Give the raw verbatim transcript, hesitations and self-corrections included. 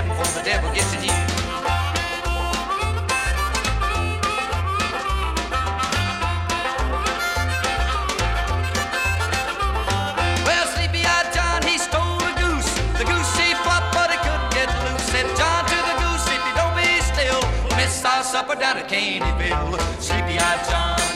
before the devil gets in you. Well, sleepy-eyed John, he stole a goose. The goose, he flopped, but he couldn't get loose. Said John to the goose, if you don't be still, miss our supper down at Caneyville. Sleepy-eyed John.